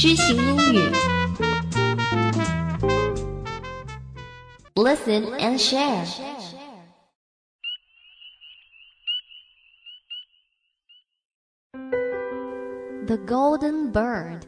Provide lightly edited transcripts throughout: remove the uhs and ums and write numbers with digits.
知行英语 Listen and share. The Golden Bird.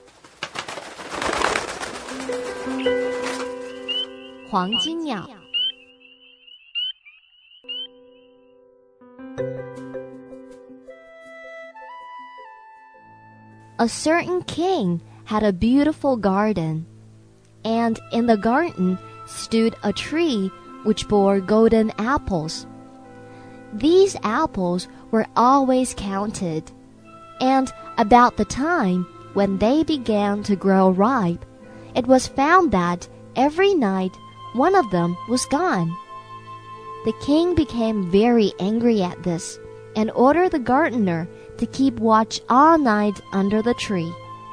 黄金鸟。A certain king had a beautiful garden, and in the garden stood a tree which bore golden apples. These apples were always counted, and about the time when they began to grow ripe, it was found that every night one of them was gone. The king became very angry at this, and ordered the gardener to keep watch all night under the tree.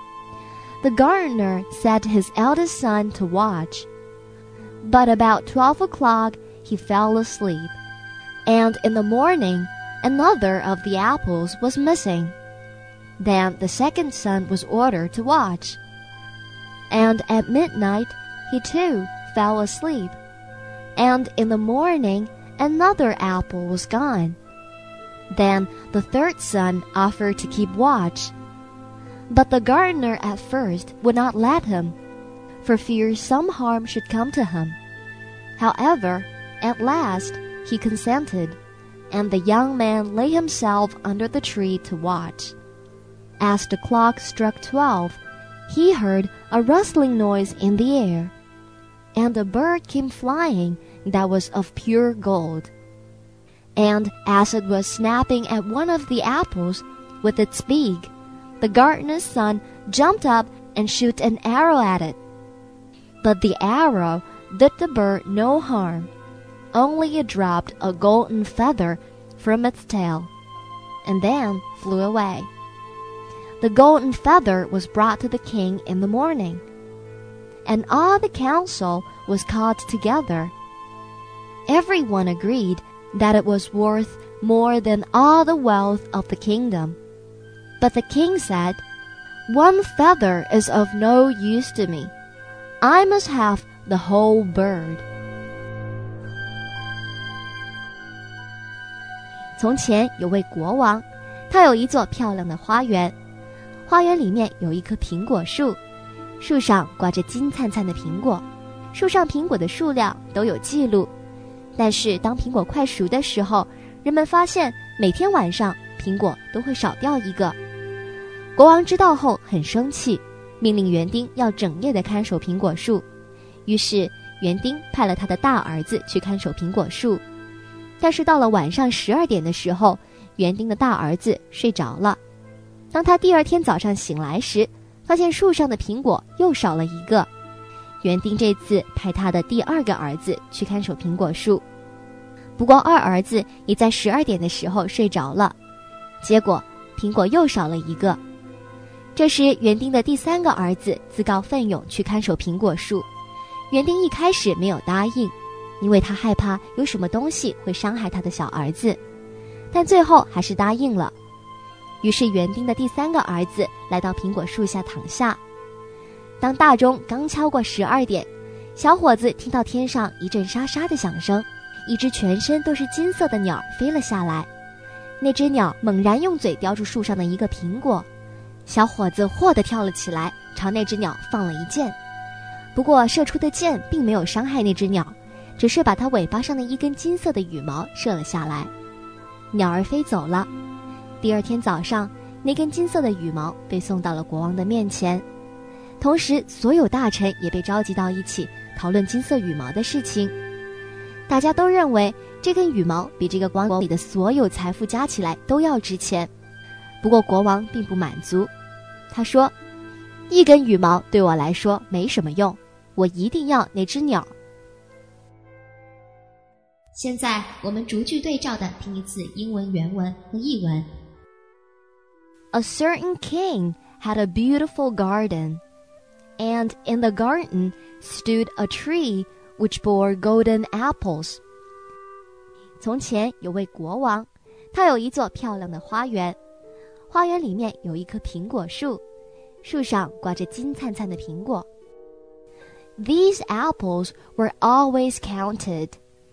The gardener set his eldest son to watch, but about 12 o'clock he fell asleep, and in the morning another of the apples was missing. Then the second son was ordered to watch, and at midnight he too fell asleep, and in the morning another apple was gone. Then the third son offered to keep watch, but the gardener at first would not let him, for fear some harm should come to him. However, at last he consented, and the young man lay himself under the tree to watch. As the clock struck 12, he heard a rustling noise in the air, and a bird came flying that was of pure gold. And as it was snapping at one of the apples with its beak, the gardener's son jumped up and shot an arrow at it. But the arrow did the bird no harm, only it dropped a golden feather from its tail, and then flew away. The golden feather was brought to the king in the morning, and all the council was called together. Everyone agreed that it was worth more than all the wealth of the kingdom. But the king said, "One feather is of no use to me. I must have the whole bird." 从前有位国王，他有一座漂亮的花园，花园里面有一棵苹果树，树上挂着金灿灿的苹果，树上苹果的数量都有记录。但是当苹果快熟的时候，人们发现每天晚上苹果都会少掉一个。国王知道后很生气，命令园丁要整夜的看守苹果树。于是园丁派了他的大儿子去看守苹果树。但是到了晚上12点的时候，园丁的大儿子睡着了。当他第二天早上醒来时，发现树上的苹果又少了一个。园丁这次派他的第二个儿子去看守苹果树，不过二儿子也在12点的时候睡着了，结果苹果又少了一个。这时园丁的第三个儿子自告奋勇去看守苹果树，园丁一开始没有答应，因为他害怕有什么东西会伤害他的小儿子，但最后还是答应了。于是园丁的第三个儿子来到苹果树下躺下。当大钟刚敲过12点，小伙子听到天上一阵沙沙的响声，一只全身都是金色的鸟飞了下来。那只鸟猛然用嘴叼住树上的一个苹果，小伙子霍地跳了起来，朝那只鸟放了一箭。不过射出的箭并没有伤害那只鸟，只是把它尾巴上的一根金色的羽毛射了下来。鸟儿飞走了。第二天早上，那根金色的羽毛被送到了国王的面前，同时所有大臣也被召集到一起讨论金色羽毛的事情。大家都认为这根羽毛比这个国王里的所有财富加起来都要值钱。不过国王并不满足，他说，一根羽毛对我来说没什么用，我一定要那只鸟。现在我们逐句对照的听一次英文原文和译文。A certain king had a beautiful garden, and in the garden stood a tree which bore golden apples. 从前有位国王，他有一座漂亮的花园，花园里面有一棵苹果树， 树上挂着金灿灿的苹果。These apples were always counted,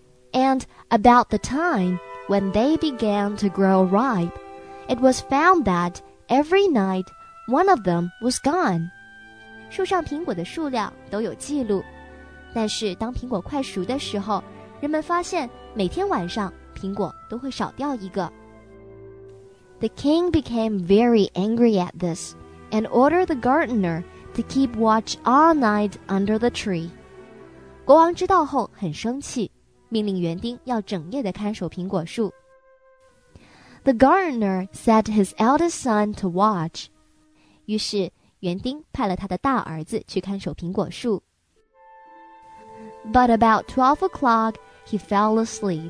and about the time when they began to grow ripe, it was found that every night one of them was gone. 树上苹果的数量都有记录，但是当苹果快熟的时候，人们发现每天晚上苹果都会少掉一个。The king became very angry at this and ordered the gardener to keep watch all night under the tree. 国王知道后很生气，命令园丁要整夜的看守苹果树。The gardener set his eldest son to watch. 于是园丁派了他的大儿子去看守苹果树。But about 12 o'clock, he fell asleep.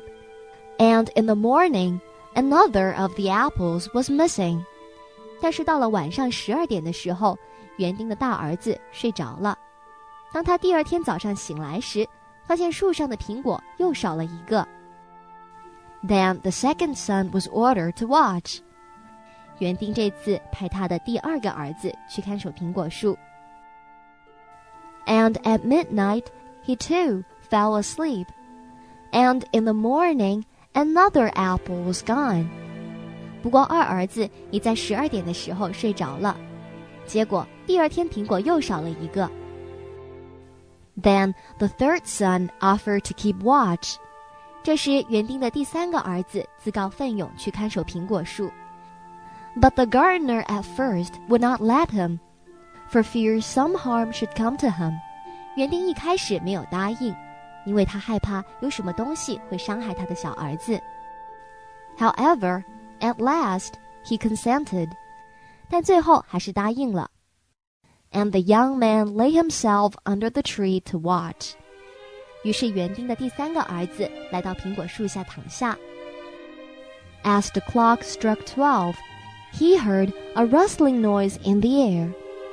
And in the morning, another of the apples was missing. 但是到了晚上12点的时候，园丁的大儿子睡着了。当他第二天早上醒来时，发现树上的苹果又少了一个。Then the second son was ordered to watch. 园丁这次派他的第二个儿子去看守苹果树。And at midnight, he too fell asleep. And in the morning, another apple was gone. 不过二儿子也在12点的时候睡着了，结果第二天苹果又少了一个。Then the third son offered to keep watch. 这时园丁的第三个儿子自告奋勇去看守苹果树。But the gardener at first would not let him, for fear some harm should come to him. 园丁一开始没有答应，因为他害怕有什么东西会伤害他的小儿子。However, at last, he consented. 但最后还是答应了。And the young man lay himself under the tree to watch. 于是园丁的第三个儿子来到苹果树下躺下。As the clock struck 12, he heard a rustling noise in the air,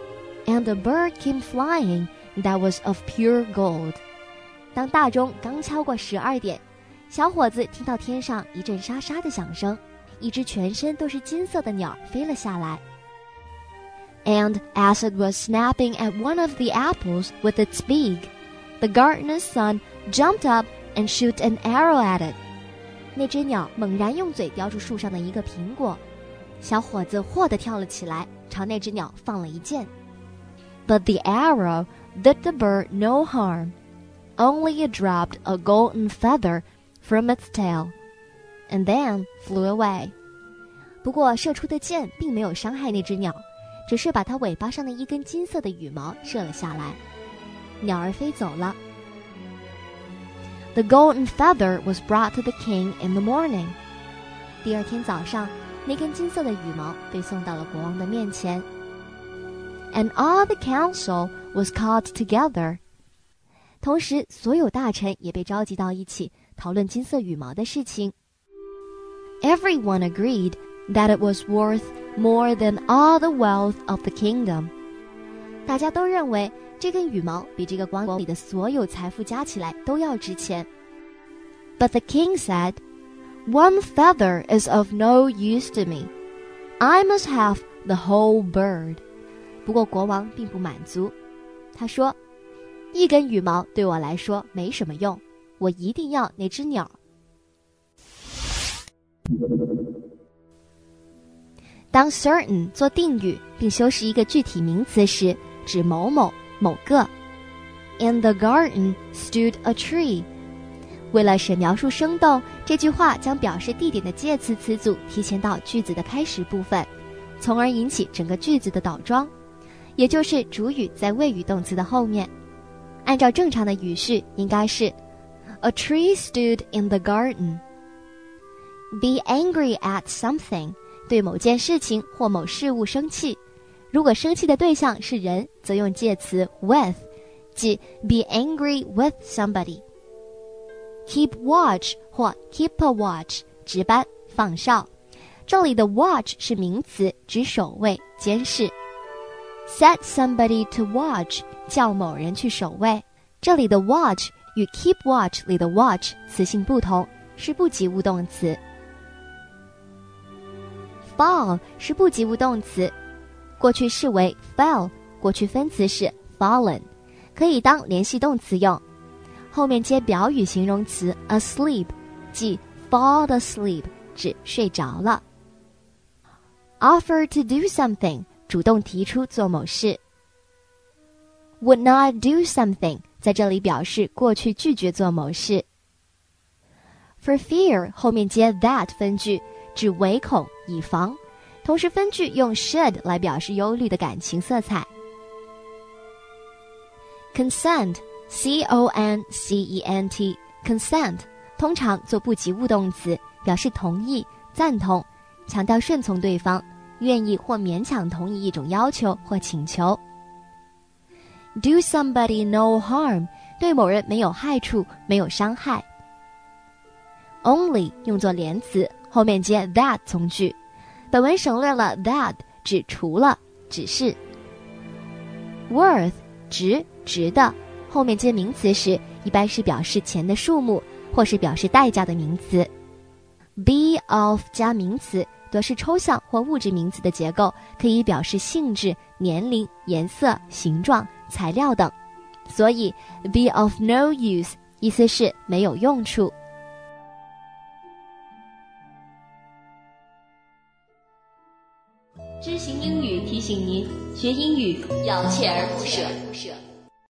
and a bird came flying that was of pure gold. 当大钟刚敲过12点，小伙子听到天上一阵沙沙的响声，一只全身都是金色的鸟飞了下来。And as it was snapping at one of the apples with its beak, the gardener's son jumped up and shot an arrow at it. 那只鸟猛然用嘴叼住树上的一个苹果，小伙子霍地跳了起来，朝那只鸟放了一箭。But the arrow did the bird no harm. Only it dropped a golden feather from its tail, and then flew away. 不过射出的箭并没有伤害那只鸟，只是把它尾巴上的一根金色的羽毛射了下来。鸟儿飞走了。The golden feather was brought to the king in the morning. 第二天早上，那根金色的羽毛被送到了国王的面前。And all the council was called together. 同时，所有大臣也被召集到一起，讨论金色羽毛的事情。Everyone agreed that it was worth more than all the wealth of the kingdom. 大家都认为这根羽毛比这个王国里的所有财富加起来都要值钱。But the king said, "One feather is of no use to me. I must have the whole bird." 不过国王并不满足，他说，一根羽毛对我来说没什么用，我一定要那只鸟。当 certain 做定语并修饰一个具体名词时，指某某某个。In the garden stood a tree. 为了使描述生动，这句话将表示地点的介词词组提前到句子的开始部分，从而引起整个句子的倒装，也就是主语在谓语动词的后面。按照正常的语序应该是 A tree stood in the garden. Be angry at something. 对某件事情或某事物生气，如果生气的对象是人，则用介词 with， 即 be angry with somebody。 Keep watch 或 keep a watch 值班放哨，这里的 watch 是名词，指守卫监视。 Set somebody to watch 叫某人去守卫，这里的 watch 与 keep watch 里的 watch 词性不同，是不及物动词。Fall 是不及物动词， 过去式为 fell， 过去分词是 fallen， 可以当联系动词用，后面接表语形容词 asleep， 即 fall asleep， 指睡着了。Offer to do something， 主动提出做某事。Would not do something， 在这里表示过去拒绝做某事。For fear 后面接 that 分句，指唯恐以防，同时分句用 should 来表示忧虑的感情色彩。Consent C-O-N-C-E-N-T Consent 通常做不及物动词，表示同意、赞同，强调顺从对方，愿意或勉强同意一种要求或请求。Do somebody no harm 对某人没有害处，没有伤害。Only 用作连词，后面接 that 从句，本文省略了 that， 指除了，只是。Worth 值的，后面接名词时一般是表示钱的数目，或是表示代价的名词。Be of 加名词多是抽象或物质名词的结构，可以表示性质、年龄、颜色、形状、材料等，所以 be of no use 意思是没有用处。知行英语提醒您，学英语要锲而不舍。